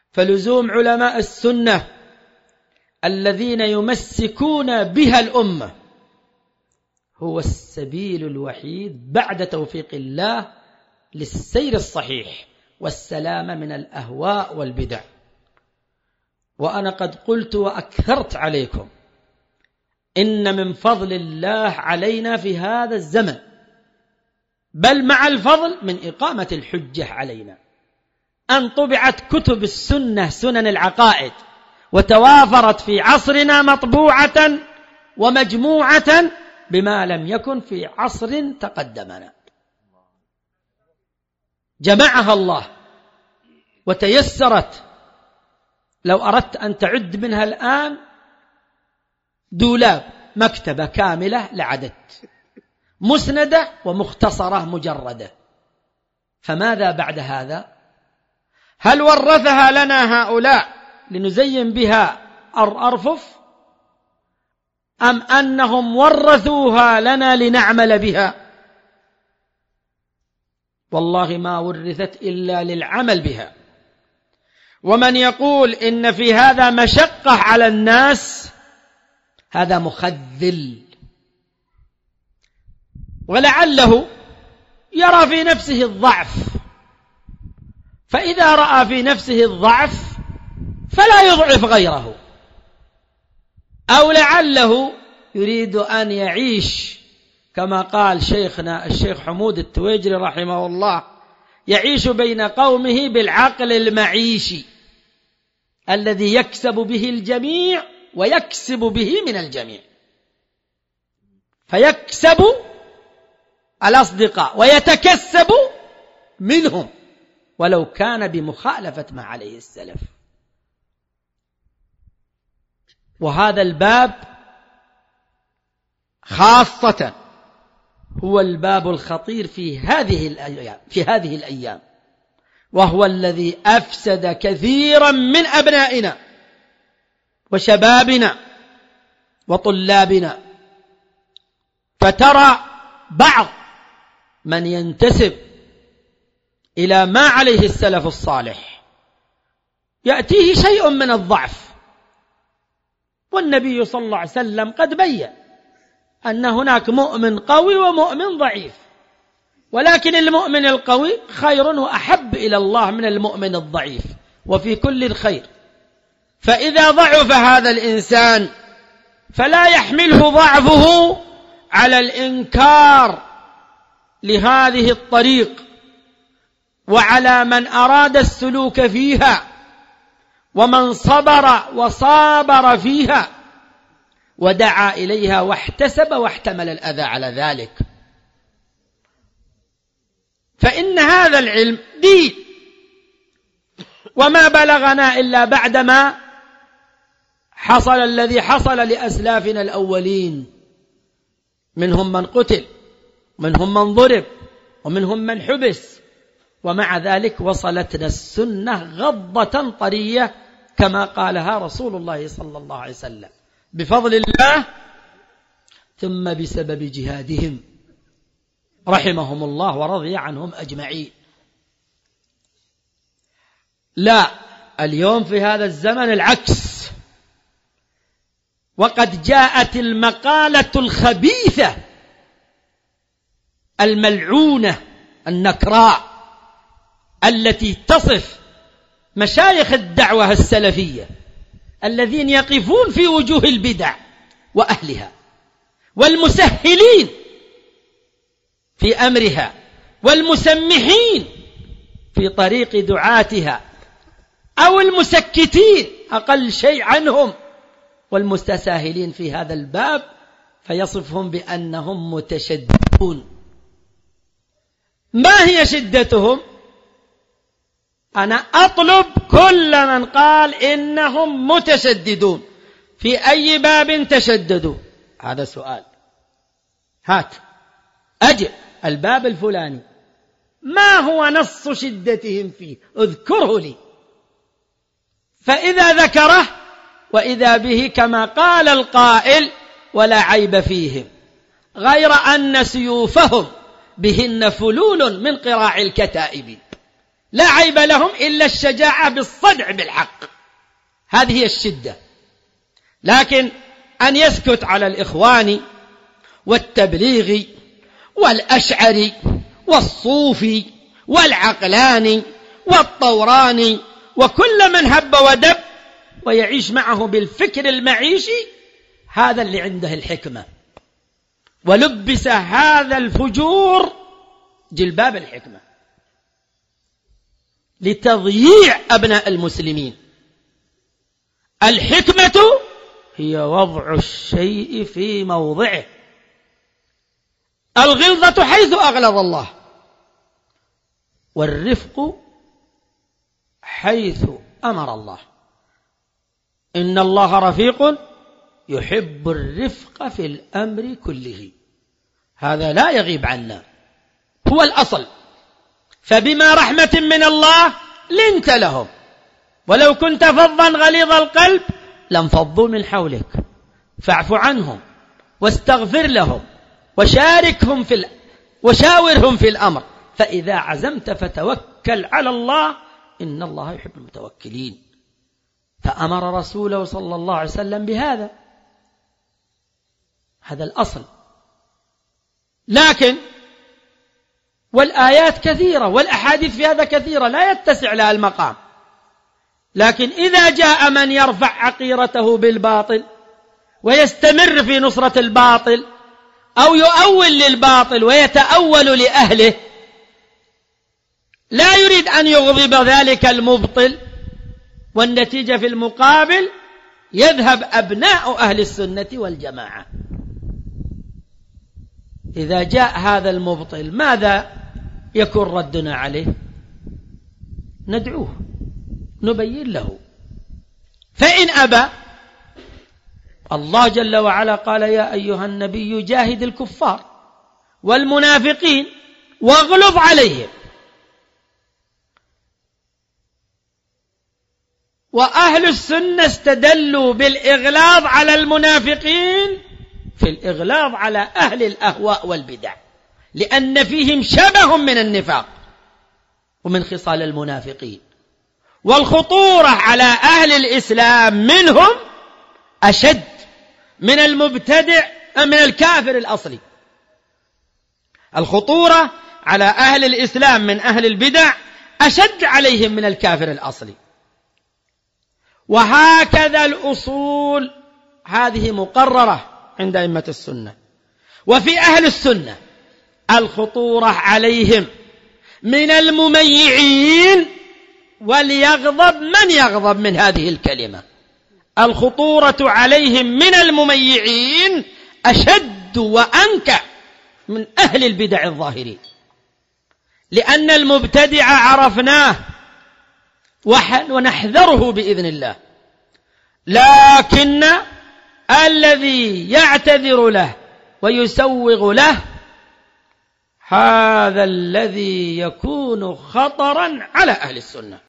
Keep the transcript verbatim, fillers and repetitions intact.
فلزوم علماء السنة الذين يمسكون بها الأمة هو السبيل الوحيد بعد توفيق الله للسير الصحيح والسلامة من الأهواء والبدع. وأنا قد قلت وأكثرت عليكم إن من فضل الله علينا في هذا الزمن، بل مع الفضل من إقامة الحجة علينا، أن طبعت كتب السنة سنن العقائد وتوافرت في عصرنا مطبوعة ومجموعة بما لم يكن في عصر تقدمنا. جمعها الله وتيسرت. لو أردت أن تعد منها الآن دولاب مكتبة كاملة لعددت، مسندة ومختصرة مجردة. فماذا بعد هذا؟ هل ورثها لنا هؤلاء لنزين بها أرفف، أم أنهم ورثوها لنا لنعمل بها؟ والله ما ورثت إلا للعمل بها. ومن يقول إن في هذا مشقة على الناس هذا مخذل، ولعله يرى في نفسه الضعف، فإذا رأى في نفسه الضعف فلا يضعف غيره، أو لعله يريد أن يعيش كما قال شيخنا الشيخ حمود التويجري رحمه الله، يعيش بين قومه بالعقل المعيشي الذي يكسب به الجميع ويكسب به من الجميع، فيكسب الأصدقاء ويتكسب منهم ولو كان بمخالفة ما عليه السلف. وهذا الباب خاصة هو الباب الخطير في هذه الأيام في هذه الأيام، وهو الذي أفسد كثيرا من أبنائنا وشبابنا وطلابنا. فترى بعض من ينتسب إلى ما عليه السلف الصالح يأتيه شيء من الضعف، والنبي صلى الله عليه وسلم قد بيّن أن هناك مؤمن قوي ومؤمن ضعيف، ولكن المؤمن القوي خير وأحب إلى الله من المؤمن الضعيف، وفي كل الخير. فإذا ضعف هذا الإنسان فلا يحمله ضعفه على الإنكار لهذه الطريق وعلى من أراد السلوك فيها ومن صبر وصابر فيها ودعا إليها واحتسب واحتمل الأذى على ذلك. فإن هذا العلم دين، وما بلغنا إلا بعدما حصل الذي حصل لأسلافنا الأولين، منهم من قتل منهم من ضرب ومنهم من حبس، ومع ذلك وصلتنا السنة غضة طرية كما قالها رسول الله صلى الله عليه وسلم، بفضل الله ثم بسبب جهادهم رحمهم الله ورضي عنهم أجمعين. لا، اليوم في هذا الزمن العكس، وقد جاءت المقالة الخبيثة الملعونة النكراء التي تصف مشايخ الدعوة السلفية الذين يقفون في وجوه البدع وأهلها والمسهلين في أمرها والمسمحين في طريق دعاتها، أو المسكتين أقل شيء عنهم والمستساهلين في هذا الباب، فيصفهم بأنهم متشددون. ما هي شدتهم؟ أنا أطلب كل من قال إنهم متشددون في أي باب تشددوا، هذا سؤال، هات أجب الباب الفلاني ما هو نص شدتهم فيه، اذكره لي. فإذا ذكره وإذا به كما قال القائل ولا عيب فيهم، غير أن سيوفهم بهن فلول من قراع الكتائب، لا عيب لهم إلا الشجاعة بالصدع بالحق، هذه هي الشدة. لكن أن يسكت على الإخواني والتبليغي والأشعري والصوفي والعقلاني والطوراني وكل من هب ودب ويعيش معه بالفكر المعيشي، هذا اللي عنده الحكمة، ولبس هذا الفجور جلباب الحكمة لتضييع أبناء المسلمين. الحكمة هي وضع الشيء في موضعه، الغلظة حيث أغلظ الله، والرفق حيث أمر الله. إن الله رفيق يحب الرفق في الأمر كله، هذا لا يغيب عنا، هو الأصل. فبما رحمة من الله لنت لهم، ولو كنت فظا غليظ القلب لانفضوا من حولك، فاعف عنهم واستغفر لهم وشاركهم في ال... وشاورهم في الأمر، فإذا عزمت فتوكل على الله، إن الله يحب المتوكلين. فأمر رسوله صلى الله عليه وسلم بهذا، هذا الأصل. لكن والآيات كثيرة والأحاديث في هذا كثيرة لا يتسع لها المقام، لكن إذا جاء من يرفع عقيرته بالباطل ويستمر في نصرة الباطل أو يؤول للباطل ويتأول لأهله، لا يريد أن يغضب ذلك المبطل، والنتيجة في المقابل يذهب أبناء أهل السنة والجماعة. إذا جاء هذا المبطل ماذا يكون ردنا عليه؟ ندعوه، نبين له، فإن أبى الله جل وعلا قال: يا أيها النبي جاهد الكفار والمنافقين واغلظ عليهم. وأهل السنة استدلوا بالإغلاظ على المنافقين في الإغلاظ على أهل الأهواء والبدع، لأن فيهم شبه من النفاق ومن خصال المنافقين، والخطورة على أهل الإسلام منهم أشد من المبتدع من الكافر الأصلي. الخطورة على أهل الإسلام من أهل البدع أشد عليهم من الكافر الأصلي. وهكذا الأصول هذه مقررة عند أئمة السنة. وفي أهل السنة الخطورة عليهم من المميعين، وليغضب من يغضب من هذه الكلمة، الخطورة عليهم من المميعين أشد وأنكى من أهل البدع الظاهرين، لأن المبتدع عرفناه ونحذره بإذن الله، لكن الذي يعتذر له ويسوغ له هذا الذي يكون خطرا على أهل السنة.